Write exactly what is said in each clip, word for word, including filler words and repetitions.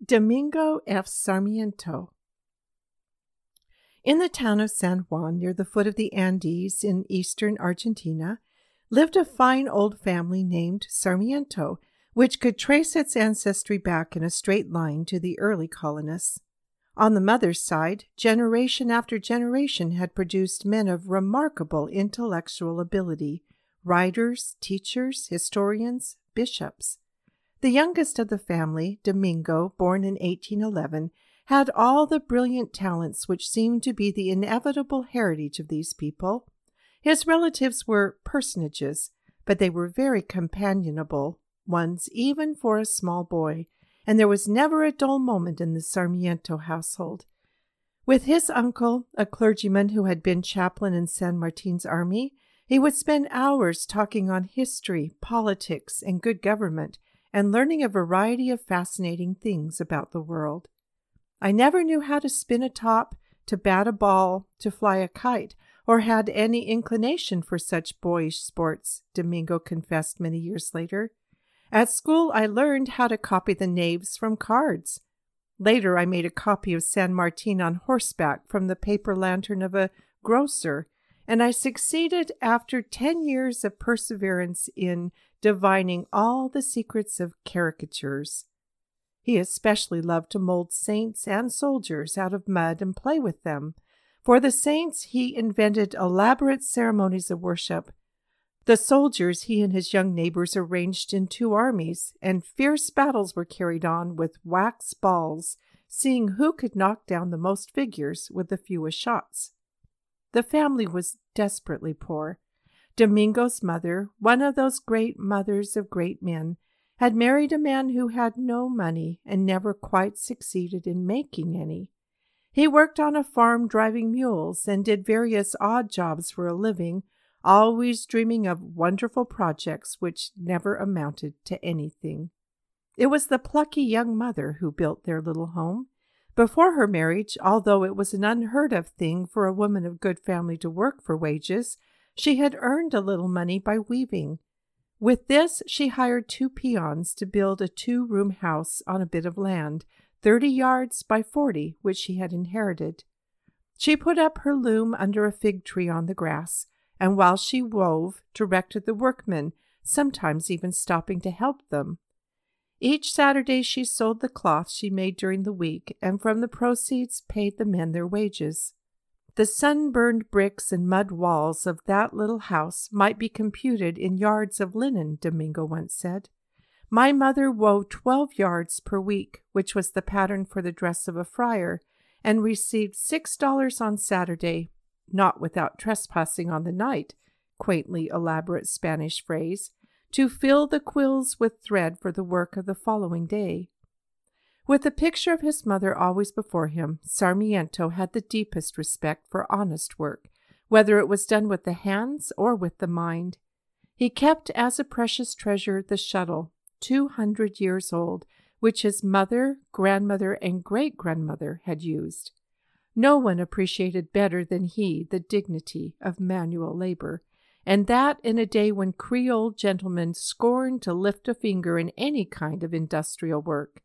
Domingo F. Sarmiento. In the town of San Juan, near the foot of the Andes in eastern Argentina, lived a fine old family named Sarmiento, which could trace its ancestry back in a straight line to the early colonists. On the mother's side, generation after generation had produced men of remarkable intellectual ability, writers, teachers, historians, bishops. The youngest of the family, Domingo, born in eighteen eleven, had all the brilliant talents which seemed to be the inevitable heritage of these people. His relatives were personages, but they were very companionable ones even for a small boy, and there was never a dull moment in the Sarmiento household. With his uncle, a clergyman who had been chaplain in San Martin's army, he would spend hours talking on history, politics, and good government, and learning a variety of fascinating things about the world. I never knew how to spin a top, to bat a ball, to fly a kite, or had any inclination for such boyish sports, Domingo confessed many years later. At school, I learned how to copy the knaves from cards. Later, I made a copy of San Martin on horseback from the paper lantern of a grocer, and I succeeded after ten years of perseverance in divining all the secrets of caricatures. He especially loved to mold saints and soldiers out of mud and play with them. For the saints, he invented elaborate ceremonies of worship. The soldiers he and his young neighbors arranged in two armies, and fierce battles were carried on with wax balls, seeing who could knock down the most figures with the fewest shots. The family was desperately poor. Domingo's mother, one of those great mothers of great men, had married a man who had no money and never quite succeeded in making any. He worked on a farm driving mules and did various odd jobs for a living, always dreaming of wonderful projects which never amounted to anything. It was the plucky young mother who built their little home. Before her marriage, although it was an unheard of thing for a woman of good family to work for wages, she had earned a little money by weaving. With this, she hired two peons to build a two-room house on a bit of land, thirty yards by forty, which she had inherited. She put up her loom under a fig tree on the grass, and while she wove, directed the workmen, sometimes even stopping to help them. Each Saturday she sold the cloth she made during the week, and from the proceeds paid the men their wages. The sun-burned bricks and mud walls of that little house might be computed in yards of linen, Domingo once said. My mother wove twelve yards per week, which was the pattern for the dress of a friar, and received six dollars on Saturday, not without trespassing on the night, quaintly elaborate Spanish phrase, to fill the quills with thread for the work of the following day. With the picture of his mother always before him, Sarmiento had the deepest respect for honest work, whether it was done with the hands or with the mind. He kept as a precious treasure the shuttle, two hundred years old, which his mother, grandmother, and great-grandmother had used. No one appreciated better than he the dignity of manual labor, and that in a day when Creole gentlemen scorned to lift a finger in any kind of industrial work.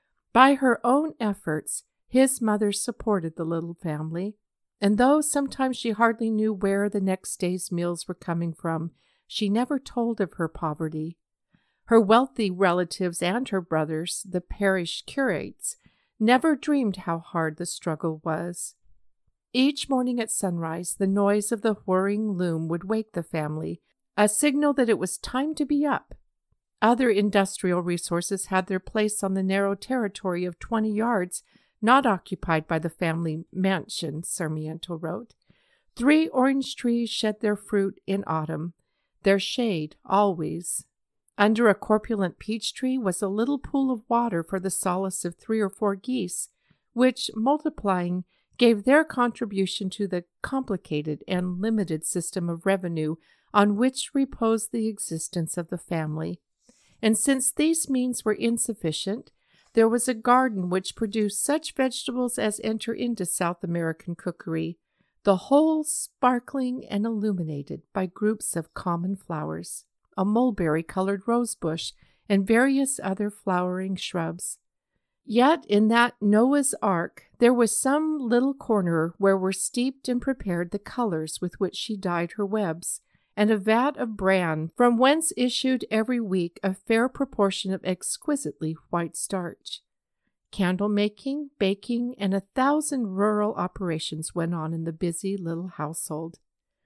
By her own efforts, his mother supported the little family, and though sometimes she hardly knew where the next day's meals were coming from, she never told of her poverty. Her wealthy relatives and her brothers, the parish curates, never dreamed how hard the struggle was. Each morning at sunrise, the noise of the whirring loom would wake the family, a signal that it was time to be up. Other industrial resources had their place on the narrow territory of twenty yards, not occupied by the family mansion, Sarmiento wrote. Three orange trees shed their fruit in autumn, their shade always. Under a corpulent peach tree was a little pool of water for the solace of three or four geese, which, multiplying, gave their contribution to the complicated and limited system of revenue on which reposed the existence of the family. And since these means were insufficient, there was a garden which produced such vegetables as enter into South American cookery, the whole sparkling and illuminated by groups of common flowers, a mulberry-colored rose bush, and various other flowering shrubs. Yet in that Noah's Ark there was some little corner where were steeped and prepared the colors with which she dyed her webs, and a vat of bran, from whence issued every week a fair proportion of exquisitely white starch. Candle-making, baking, and a thousand rural operations went on in the busy little household.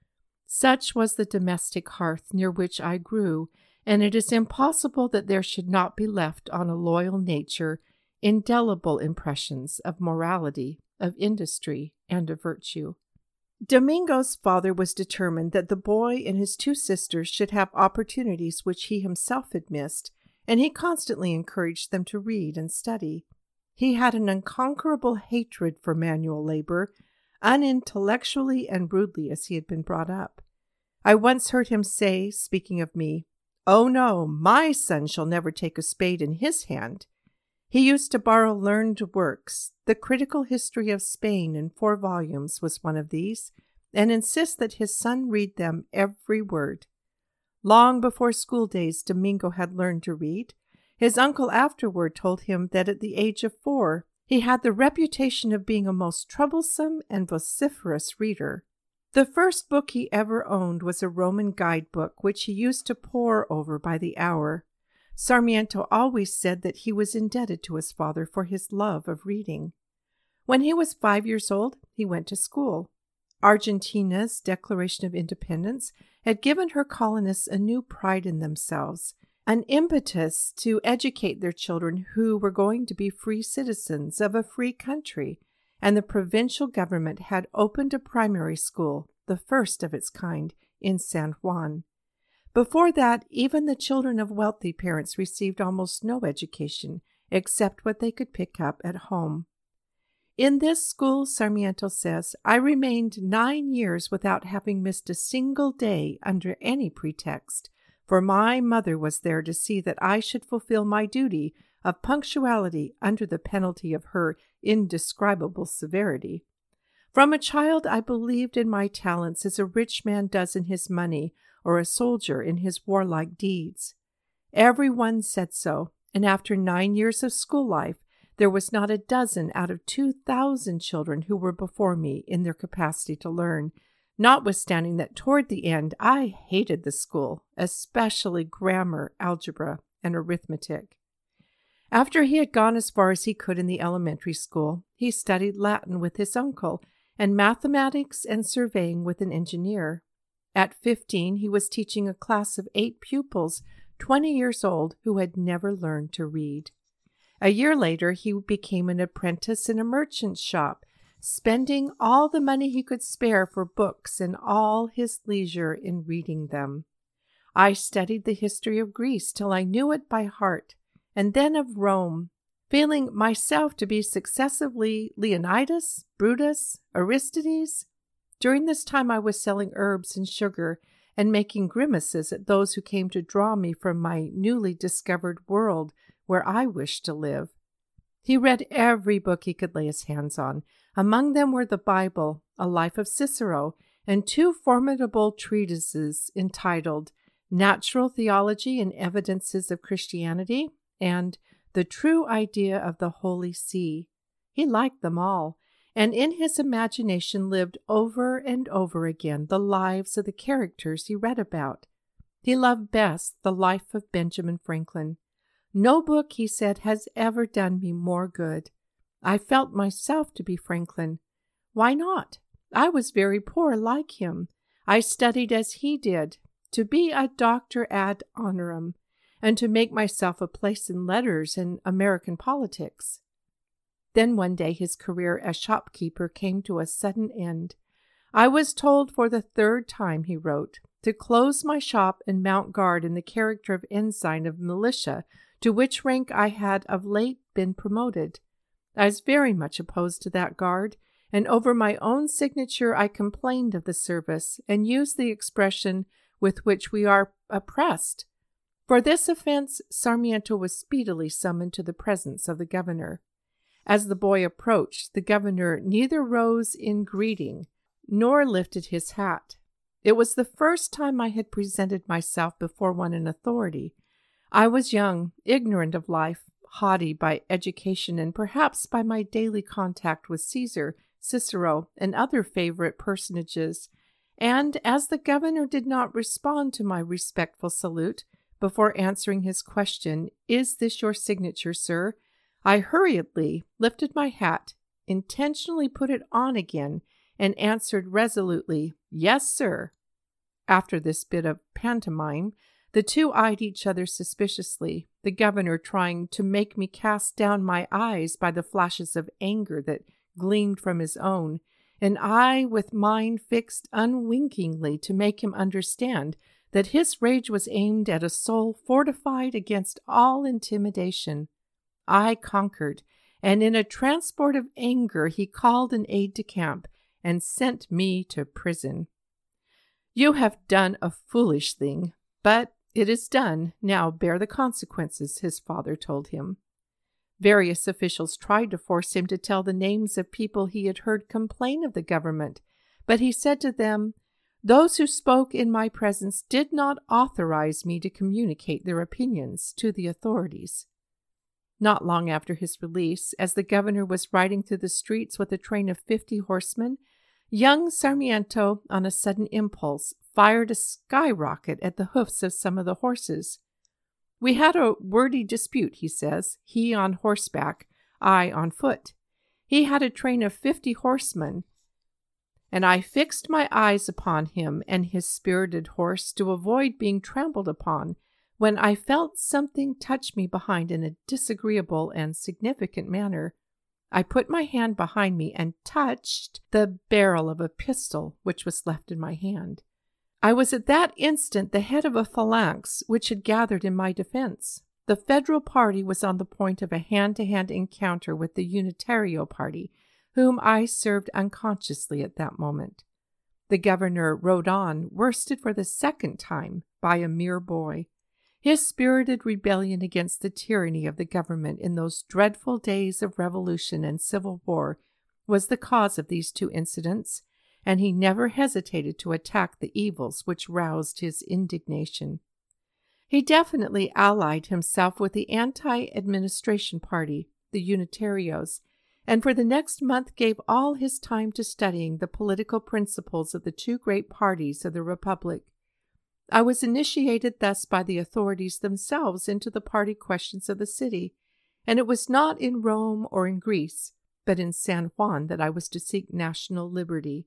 Such was the domestic hearth near which I grew, and it is impossible that there should not be left on a loyal nature indelible impressions of morality, of industry, and of virtue. Domingo's father was determined that the boy and his two sisters should have opportunities which he himself had missed, and he constantly encouraged them to read and study. He had an unconquerable hatred for manual labor, unintellectually and rudely as he had been brought up. I once heard him say, speaking of me, "Oh no, my son shall never take a spade in his hand." He used to borrow learned works. The Critical History of Spain in four volumes was one of these, and insist that his son read them every word. Long before school days, Domingo had learned to read. His uncle afterward told him that at the age of four, he had the reputation of being a most troublesome and vociferous reader. The first book he ever owned was a Roman guidebook, which he used to pore over by the hour. Sarmiento always said that he was indebted to his father for his love of reading. When he was five years old, he went to school. Argentina's Declaration of Independence had given her colonists a new pride in themselves, an impetus to educate their children who were going to be free citizens of a free country, and the provincial government had opened a primary school, the first of its kind, in San Juan. Before that, even the children of wealthy parents received almost no education except what they could pick up at home. In this school, Sarmiento says, I remained nine years without having missed a single day under any pretext, for my mother was there to see that I should fulfill my duty of punctuality under the penalty of her indescribable severity. From a child I believed in my talents as a rich man does in his money, or a soldier in his warlike deeds. Every one said so, and after nine years of school life, there was not a dozen out of two thousand children who were before me in their capacity to learn, notwithstanding that toward the end I hated the school, especially grammar, algebra, and arithmetic. After he had gone as far as he could in the elementary school, he studied Latin with his uncle, and mathematics and surveying with an engineer. At fifteen, he was teaching a class of eight pupils, twenty years old, who had never learned to read. A year later, he became an apprentice in a merchant's shop, spending all the money he could spare for books and all his leisure in reading them. I studied the history of Greece till I knew it by heart, and then of Rome, feeling myself to be successively Leonidas, Brutus, Aristides. During this time I was selling herbs and sugar and making grimaces at those who came to draw me from my newly discovered world where I wished to live. He read every book he could lay his hands on. Among them were the Bible, a life of Cicero, and two formidable treatises entitled Natural Theology and Evidences of Christianity and The True Idea of the Holy See. He liked them all, and in his imagination lived over and over again the lives of the characters he read about. He loved best the life of Benjamin Franklin. No book, he said, has ever done me more good. I felt myself to be Franklin. Why not? I was very poor like him. I studied as he did, to be a doctor ad honorem, and to make myself a place in letters and American politics. Then one day his career as shopkeeper came to a sudden end. I was told for the third time, he wrote, to close my shop and mount guard in the character of ensign of militia, to which rank I had of late been promoted. I was very much opposed to that guard, and over my own signature I complained of the service, and used the expression with which we are oppressed. For this offense, Sarmiento was speedily summoned to the presence of the governor. As the boy approached, the governor neither rose in greeting nor lifted his hat. It was the first time I had presented myself before one in authority. I was young, ignorant of life, haughty by education and perhaps by my daily contact with Caesar, Cicero, and other favorite personages, and as the governor did not respond to my respectful salute before answering his question, "Is this your signature, sir?" I hurriedly lifted my hat, intentionally put it on again, and answered resolutely, "Yes, sir." After this bit of pantomime, the two eyed each other suspiciously, the governor trying to make me cast down my eyes by the flashes of anger that gleamed from his own, and I with mine fixed unwinkingly to make him understand that his rage was aimed at a soul fortified against all intimidation. I conquered, and in a transport of anger he called an aide-de-camp and sent me to prison. "You have done a foolish thing, but it is done. Now bear the consequences," his father told him. Various officials tried to force him to tell the names of people he had heard complain of the government, but he said to them, "Those who spoke in my presence did not authorize me to communicate their opinions to the authorities." Not long after his release, as the governor was riding through the streets with a train of fifty horsemen, young Sarmiento, on a sudden impulse, fired a skyrocket at the hoofs of some of the horses. "We had a wordy dispute," he says, "he on horseback, I on foot. He had a train of fifty horsemen, and I fixed my eyes upon him and his spirited horse to avoid being trampled upon, when I felt something touch me behind in a disagreeable and significant manner. I put my hand behind me and touched the barrel of a pistol which was left in my hand. I was at that instant the head of a phalanx which had gathered in my defense. The Federal party was on the point of a hand-to-hand encounter with the Unitario party, whom I served unconsciously at that moment. The governor rode on, worsted for the second time by a mere boy. His spirited rebellion against the tyranny of the government in those dreadful days of revolution and civil war was the cause of these two incidents, and he never hesitated to attack the evils which roused his indignation. He definitely allied himself with the anti-administration party, the Unitarios, and for the next month gave all his time to studying the political principles of the two great parties of the Republic. I was initiated thus by the authorities themselves into the party questions of the city, and it was not in Rome or in Greece, but in San Juan that I was to seek national liberty.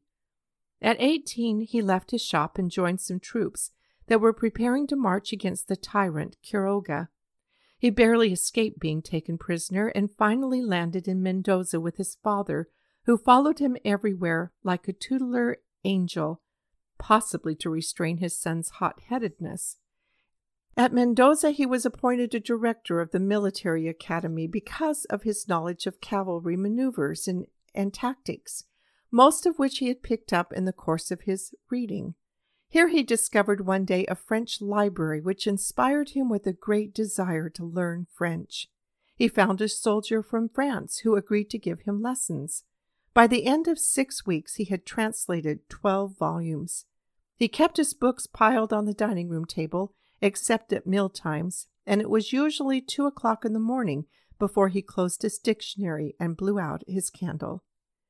At eighteen, he left his shop and joined some troops that were preparing to march against the tyrant Quiroga. He barely escaped being taken prisoner and finally landed in Mendoza with his father, who followed him everywhere like a tutelar angel, possibly to restrain his son's hot-headedness. At Mendoza, he was appointed a director of the military academy because of his knowledge of cavalry maneuvers and, and tactics, most of which he had picked up in the course of his reading. Here he discovered one day a French library which inspired him with a great desire to learn French. He found a soldier from France who agreed to give him lessons. By the end of six weeks, he had translated twelve volumes. He kept his books piled on the dining room table, except at meal times, and it was usually two o'clock in the morning before he closed his dictionary and blew out his candle.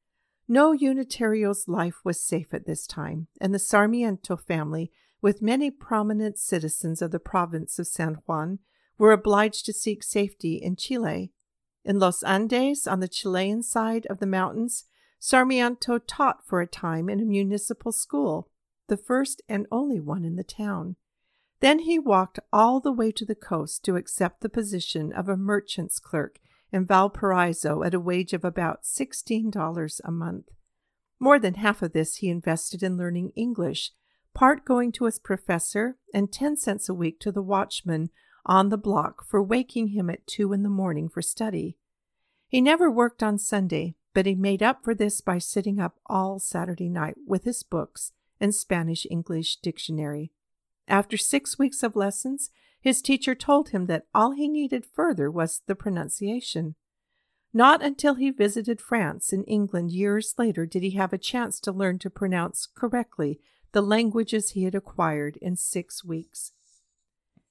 No Unitario's life was safe at this time, and the Sarmiento family, with many prominent citizens of the province of San Juan, were obliged to seek safety in Chile. In Los Andes, on the Chilean side of the mountains, Sarmiento taught for a time in a municipal school, the first and only one in the town. Then he walked all the way to the coast to accept the position of a merchant's clerk in Valparaiso at a wage of about sixteen dollars a month. More than half of this he invested in learning English, part going to his professor and ten cents a week to the watchman on the block for waking him at two in the morning for study. He never worked on Sunday, but he made up for this by sitting up all Saturday night with his books and Spanish-English dictionary. After six weeks of lessons, his teacher told him that all he needed further was the pronunciation. Not until he visited France and England years later did he have a chance to learn to pronounce correctly the languages he had acquired in six weeks.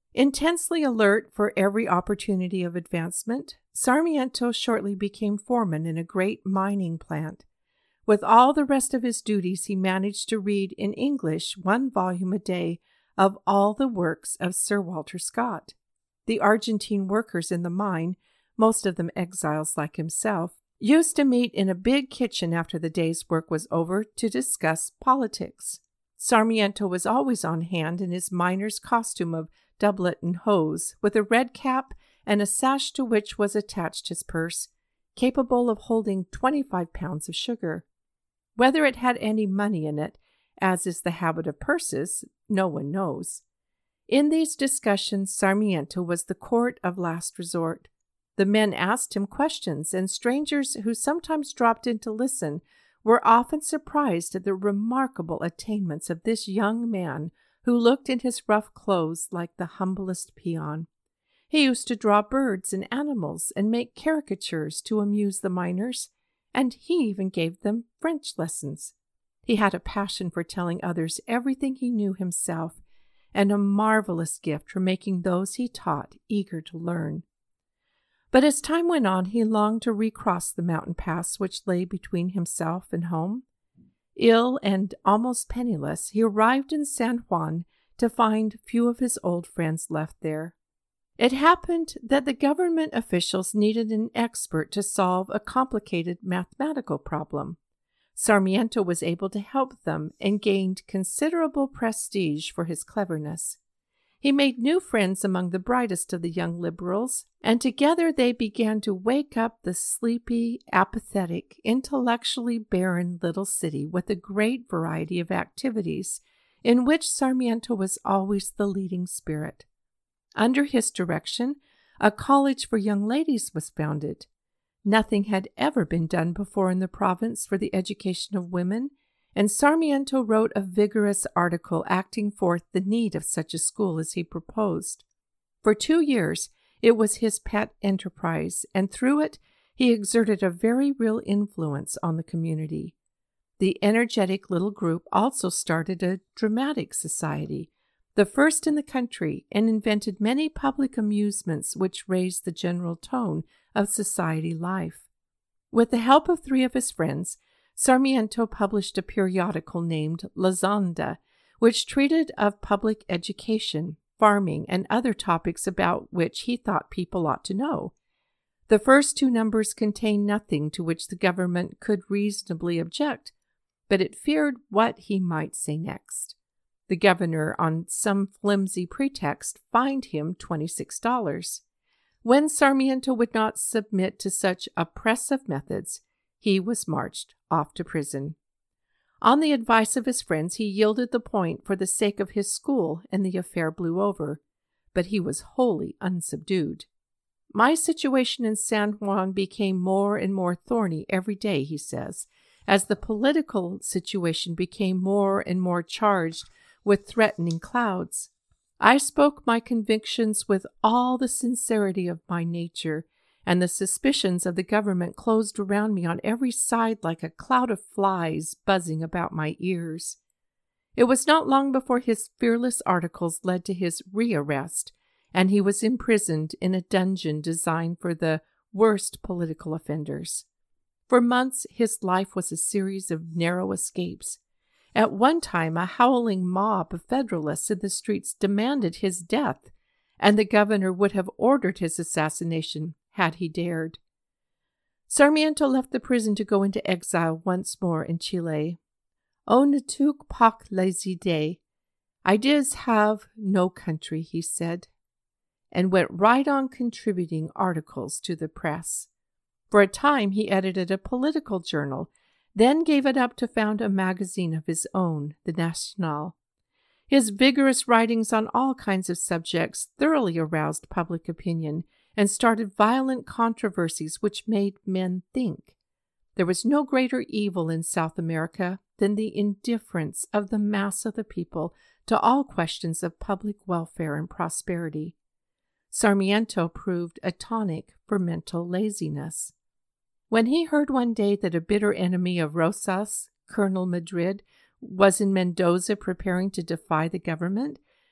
Intensely alert for every opportunity of advancement, Sarmiento shortly became foreman in a great mining plant. With all the rest of his duties, he managed to read in English one volume a day of all the works of Sir Walter Scott. The Argentine workers in the mine, most of them exiles like himself, used to meet in a big kitchen after the day's work was over to discuss politics. Sarmiento was always on hand in his miner's costume of doublet and hose, with a red cap and a sash to which was attached his purse, capable of holding twenty-five pounds of sugar. Whether it had any money in it, as is the habit of purses, no one knows. In these discussions, Sarmiento was the court of last resort. The men asked him questions, and strangers who sometimes dropped in to listen were often surprised at the remarkable attainments of this young man who looked in his rough clothes like the humblest peon. He used to draw birds and animals and make caricatures to amuse the miners, and he even gave them French lessons. He had a passion for telling others everything he knew himself, and a marvelous gift for making those he taught eager to learn. But as time went on, he longed to recross the mountain pass which lay between himself and home. Ill and almost penniless, he arrived in San Juan to find few of his old friends left there. It happened that the government officials needed an expert to solve a complicated mathematical problem. Sarmiento was able to help them and gained considerable prestige for his cleverness. He made new friends among the brightest of the young liberals, and together they began to wake up the sleepy, apathetic, intellectually barren little city with a great variety of activities, in which Sarmiento was always the leading spirit. Under his direction, a college for young ladies was founded. Nothing had ever been done before in the province for the education of women, and Sarmiento wrote a vigorous article acting forth the need of such a school as he proposed. For two years it was his pet enterprise, and through it he exerted a very real influence on the community. The energetic little group also started a dramatic society, the first in the country, and invented many public amusements which raised the general tone of society life. With the help of three of his friends, Sarmiento published a periodical named La Zonda, which treated of public education, farming, and other topics about which he thought people ought to know. The first two numbers contained nothing to which the government could reasonably object, but it feared what he might say next. The governor, on some flimsy pretext, fined him twenty-six dollars. When Sarmiento would not submit to such oppressive methods, he was marched off to prison. On the advice of his friends, he yielded the point for the sake of his school, and the affair blew over, but he was wholly unsubdued. My situation in San Juan became more and more thorny every day, he says, as the political situation became more and more charged with threatening clouds. I spoke my convictions with all the sincerity of my nature, and the suspicions of the government closed around me on every side like a cloud of flies buzzing about my ears. It was not long before his fearless articles led to his rearrest, and he was imprisoned in a dungeon designed for the worst political offenders. For months his life was a series of narrow escapes. At one time, a howling mob of Federalists in the streets demanded his death, and the governor would have ordered his assassination had he dared. Sarmiento left the prison to go into exile once more in Chile. On ne touche pas les idées. Ideas have no country, he said, and went right on contributing articles to the press. For a time he edited a political journal, then gave it up to found a magazine of his own, the National. His vigorous writings on all kinds of subjects thoroughly aroused public opinion and started violent controversies which made men think. There was no greater evil in South America than the indifference of the mass of the people to all questions of public welfare and prosperity. Sarmiento proved a tonic for mental laziness. When he heard one day that a bitter enemy of Rosas, Colonel Madrid, was in Mendoza preparing to defy the government,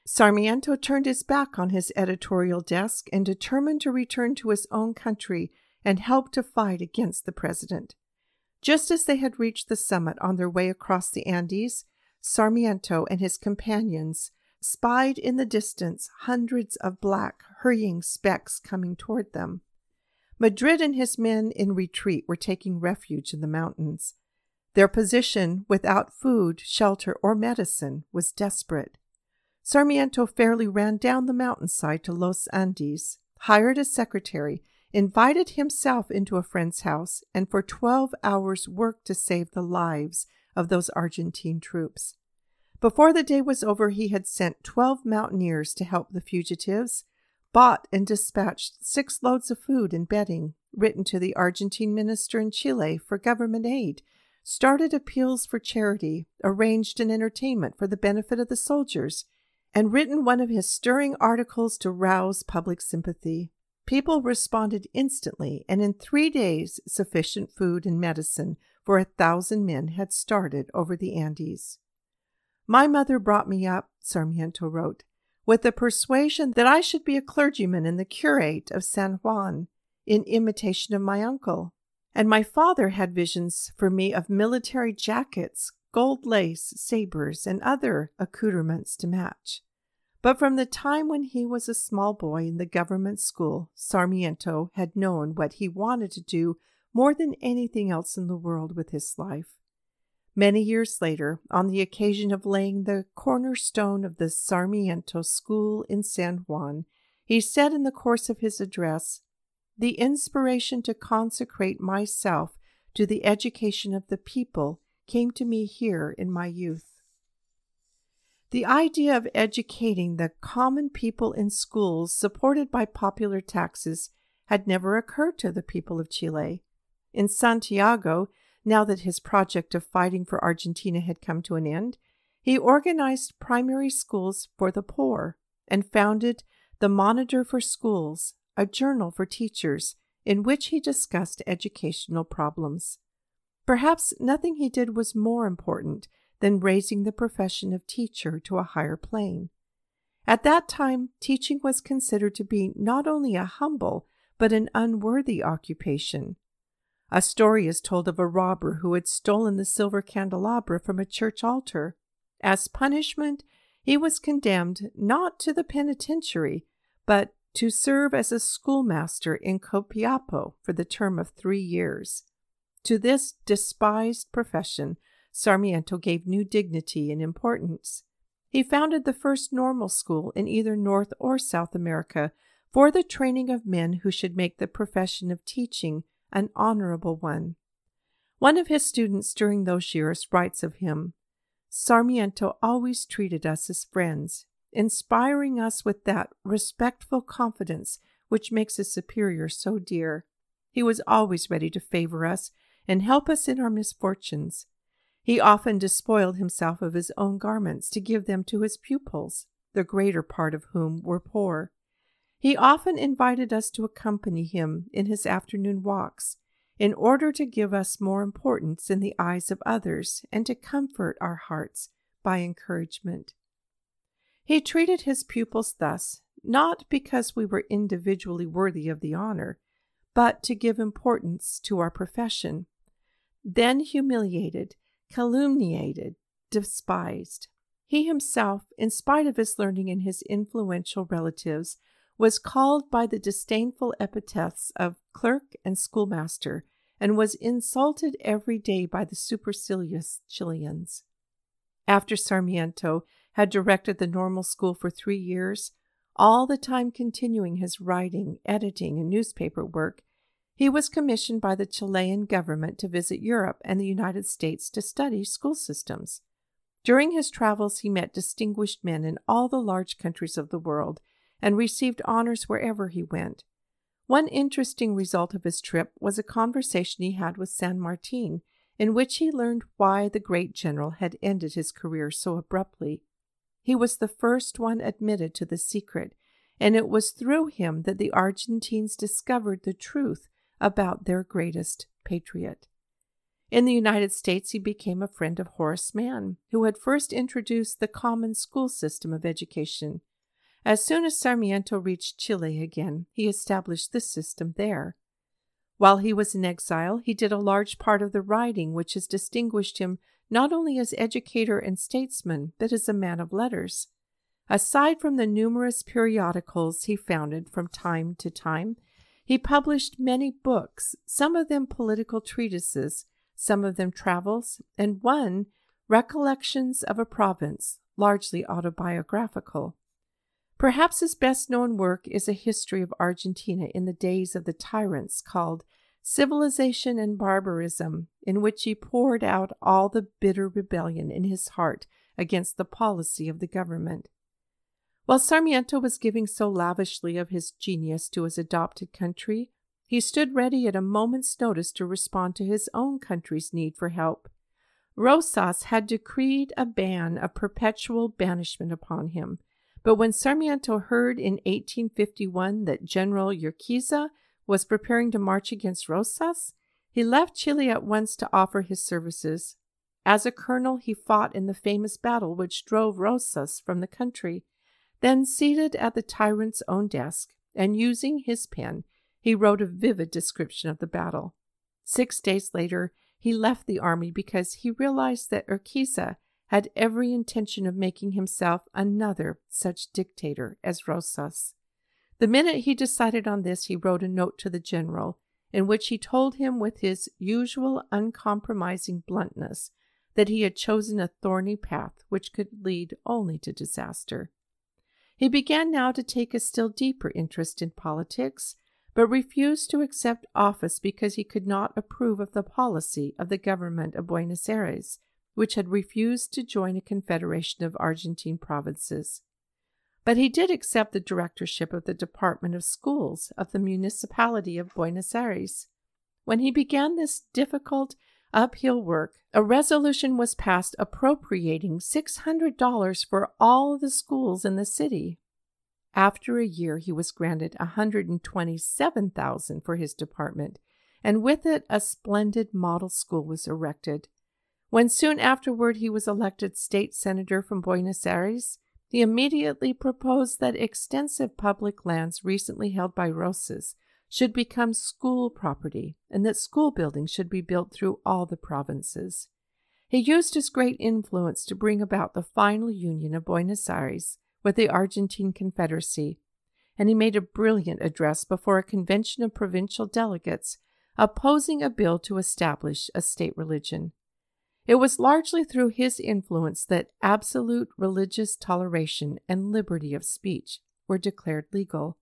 Sarmiento turned his back on his editorial desk and determined to return to his own country and help to fight against the president. Just as they had reached the summit on their way across the Andes, Sarmiento and his companions spied in the distance hundreds of black, hurrying specks coming toward them. Madrid and his men in retreat were taking refuge in the mountains. Their position, without food, shelter, or medicine, was desperate. Sarmiento fairly ran down the mountainside to Los Andes, hired a secretary, invited himself into a friend's house, and for twelve hours worked to save the lives of those Argentine troops. Before the day was over, he had sent twelve mountaineers to help the fugitives, bought and dispatched six loads of food and bedding, written to the Argentine minister in Chile for government aid, started appeals for charity, arranged an entertainment for the benefit of the soldiers, and written one of his stirring articles to rouse public sympathy. People responded instantly, and in three days sufficient food and medicine for a thousand men had started over the Andes. My mother brought me up, Sarmiento wrote, with the persuasion that I should be a clergyman and the curate of San Juan, in imitation of my uncle. And my father had visions for me of military jackets, gold lace, sabers, and other accoutrements to match. But from the time when he was a small boy in the government school, Sarmiento had known what he wanted to do more than anything else in the world with his life. Many years later, on the occasion of laying the cornerstone of the Sarmiento School in San Juan, he said in the course of his address, "The inspiration to consecrate myself to the education of the people came to me here in my youth." The idea of educating the common people in schools supported by popular taxes had never occurred to the people of Chile. In Santiago, now that his project of fighting for Argentina had come to an end, he organized primary schools for the poor and founded the Monitor for Schools, a journal for teachers, in which he discussed educational problems. Perhaps nothing he did was more important than raising the profession of teacher to a higher plane. At that time, teaching was considered to be not only a humble, but an unworthy occupation. A story is told of a robber who had stolen the silver candelabra from a church altar. As punishment, he was condemned not to the penitentiary, but to serve as a schoolmaster in Copiapo for the term of three years. To this despised profession, Sarmiento gave new dignity and importance. He founded the first normal school in either North or South America for the training of men who should make the profession of teaching an honorable one. One of his students during those years writes of him, "Sarmiento always treated us as friends, inspiring us with that respectful confidence which makes a superior so dear. He was always ready to favor us and help us in our misfortunes. He often despoiled himself of his own garments to give them to his pupils, the greater part of whom were poor. He often invited us to accompany him in his afternoon walks, in order to give us more importance in the eyes of others and to comfort our hearts by encouragement." He treated his pupils thus, not because we were individually worthy of the honor, but to give importance to our profession. Then humiliated, calumniated, despised, he himself, in spite of his learning and his influential relatives, was called by the disdainful epithets of clerk and schoolmaster, and was insulted every day by the supercilious Chileans. After Sarmiento had directed the normal school for three years, all the time continuing his writing, editing, and newspaper work, he was commissioned by the Chilean government to visit Europe and the United States to study school systems. During his travels, he met distinguished men in all the large countries of the world, and received honors wherever he went. One interesting result of his trip was a conversation he had with San Martin, in which he learned why the great general had ended his career so abruptly. He was the first one admitted to the secret, and it was through him that the Argentines discovered the truth about their greatest patriot. In the United States, he became a friend of Horace Mann, who had first introduced the common school system of education. As soon as Sarmiento reached Chile again, he established this system there. While he was in exile, he did a large part of the writing which has distinguished him not only as educator and statesman, but as a man of letters. Aside from the numerous periodicals he founded from time to time, he published many books, some of them political treatises, some of them travels, and one, Recollections of a Province, largely autobiographical. Perhaps his best-known work is a history of Argentina in the days of the tyrants called Civilization and Barbarism, in which he poured out all the bitter rebellion in his heart against the policy of the government. While Sarmiento was giving so lavishly of his genius to his adopted country, he stood ready at a moment's notice to respond to his own country's need for help. Rosas had decreed a ban of perpetual banishment upon him, but when Sarmiento heard in eighteen fifty-one that General Urquiza was preparing to march against Rosas, he left Chile at once to offer his services. As a colonel, he fought in the famous battle which drove Rosas from the country. Then, seated at the tyrant's own desk, and using his pen, he wrote a vivid description of the battle. Six days later, he left the army because he realized that Urquiza had every intention of making himself another such dictator as Rosas. The minute he decided on this, he wrote a note to the general, in which he told him with his usual uncompromising bluntness that he had chosen a thorny path which could lead only to disaster. He began now to take a still deeper interest in politics, but refused to accept office because he could not approve of the policy of the government of Buenos Aires, which had refused to join a confederation of Argentine provinces. But he did accept the directorship of the Department of Schools of the municipality of Buenos Aires. When he began this difficult, uphill work, a resolution was passed appropriating six hundred dollars for all the schools in the city. After a year, he was granted one hundred twenty-seven thousand dollars for his department, and with it a splendid model school was erected. When soon afterward he was elected state senator from Buenos Aires, he immediately proposed that extensive public lands recently held by Rosas should become school property, and that school buildings should be built through all the provinces. He used his great influence to bring about the final union of Buenos Aires with the Argentine Confederacy, and he made a brilliant address before a convention of provincial delegates opposing a bill to establish a state religion. It was largely through his influence that absolute religious toleration and liberty of speech were declared legal.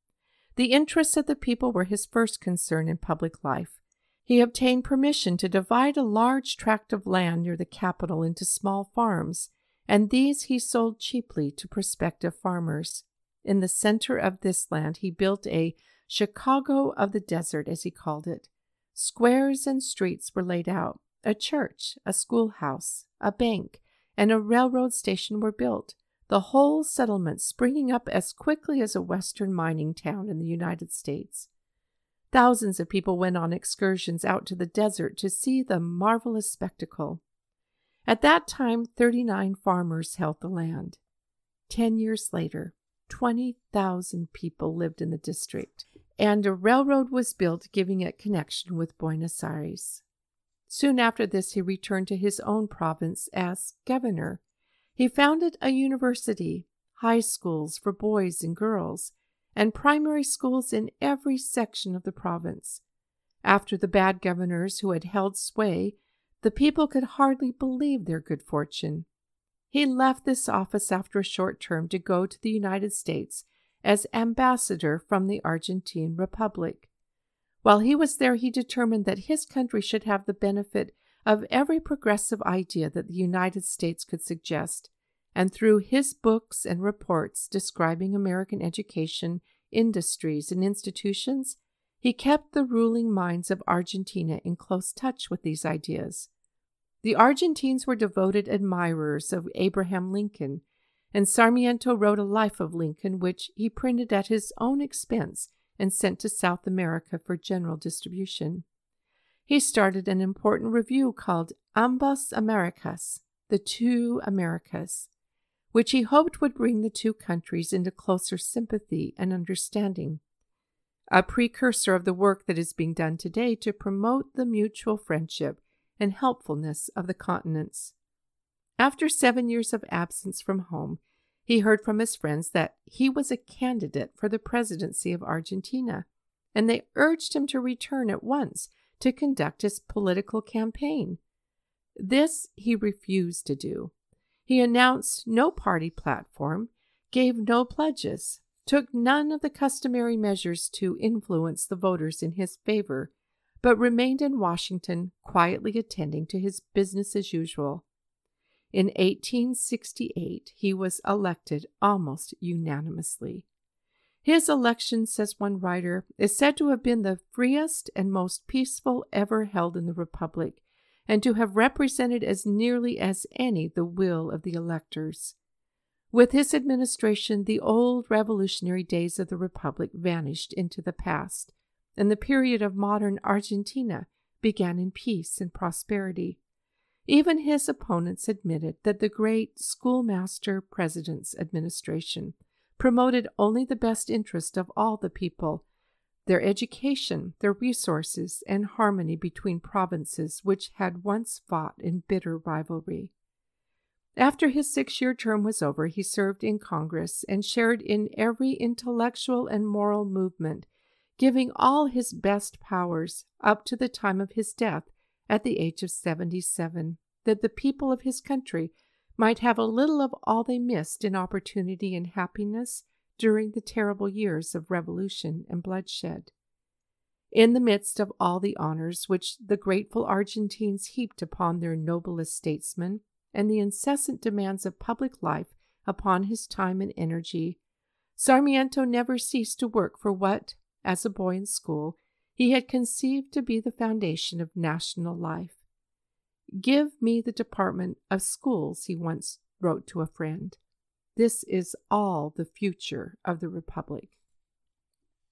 The interests of the people were his first concern in public life. He obtained permission to divide a large tract of land near the capital into small farms, and these he sold cheaply to prospective farmers. In the center of this land he built a Chicago of the desert, as he called it. Squares and streets were laid out. A church, a schoolhouse, a bank, and a railroad station were built, the whole settlement springing up as quickly as a western mining town in the United States. Thousands of people went on excursions out to the desert to see the marvelous spectacle. At that time, thirty-nine farmers held the land. Ten years later, twenty thousand people lived in the district, and a railroad was built giving it connection with Buenos Aires. Soon after this, he returned to his own province as governor. He founded a university, high schools for boys and girls, and primary schools in every section of the province. After the bad governors who had held sway, the people could hardly believe their good fortune. He left this office after a short term to go to the United States as ambassador from the Argentine Republic. While he was there, he determined that his country should have the benefit of every progressive idea that the United States could suggest, and through his books and reports describing American education, industries, and institutions, he kept the ruling minds of Argentina in close touch with these ideas. The Argentines were devoted admirers of Abraham Lincoln, and Sarmiento wrote a life of Lincoln, which he printed at his own expense and sent to South America for general distribution. he started an important review called Ambas Americas, the Two Americas, which he hoped would bring the two countries into closer sympathy and understanding, a precursor of the work that is being done today to promote the mutual friendship and helpfulness of the continents. After seven years of absence from home, he heard from his friends that he was a candidate for the presidency of Argentina, and they urged him to return at once to conduct his political campaign. This he refused to do. He announced no party platform, gave no pledges, took none of the customary measures to influence the voters in his favor, but remained in Washington quietly attending to his business as usual. In eighteen sixty-eight, he was elected almost unanimously. His election, says one writer, is said to have been the freest and most peaceful ever held in the Republic, and to have represented as nearly as any the will of the electors. With his administration, the old revolutionary days of the Republic vanished into the past, and the period of modern Argentina began in peace and prosperity. Even his opponents admitted that the great schoolmaster president's administration promoted only the best interest of all the people, their education, their resources, and harmony between provinces which had once fought in bitter rivalry. After his six-year term was over, he served in Congress and shared in every intellectual and moral movement, giving all his best powers up to the time of his death at the age of seventy-seven, that the people of his country might have a little of all they missed in opportunity and happiness during the terrible years of revolution and bloodshed. In the midst of all the honors which the grateful Argentines heaped upon their noblest statesman, and the incessant demands of public life upon his time and energy, Sarmiento never ceased to work for what, as a boy in school, he had conceived to be the foundation of national life. "Give me the department of schools," he once wrote to a friend. "This is all the future of the Republic."